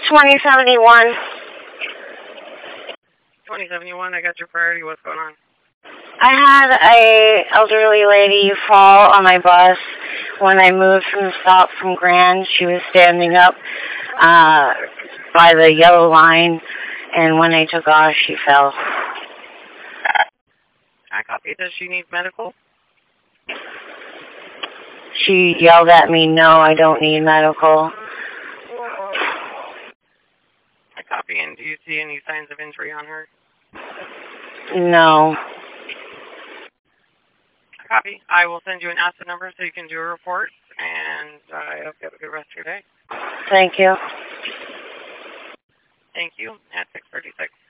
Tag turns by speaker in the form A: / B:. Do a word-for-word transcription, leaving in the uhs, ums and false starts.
A: twenty seventy-one.
B: twenty seventy-one, I got your priority. What's going on?
A: I had a elderly lady fall on my bus when I moved from the stop from Grand. She was standing up uh, by the yellow line, and when I took off, she fell.
B: I copy. Does she need medical?
A: She yelled at me, no, I don't need medical.
B: I copy. And do you see any signs of injury on her?
A: No.
B: I copy. I will send you an asset number so you can do a report, and I hope you have a good rest of your day.
A: Thank you.
B: Thank you. At six thirty-six.